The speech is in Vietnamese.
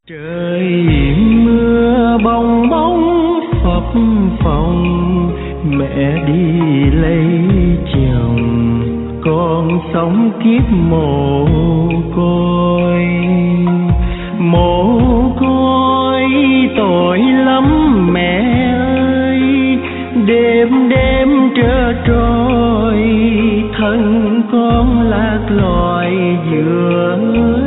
Trời mưa bong bóng phập phồng, mẹ đi lấy chồng, con sống kiếp mồ côi. Mồ côi tội lắm mẹ ơi, đêm đêm trơ trôi, thân con lạc loài giữa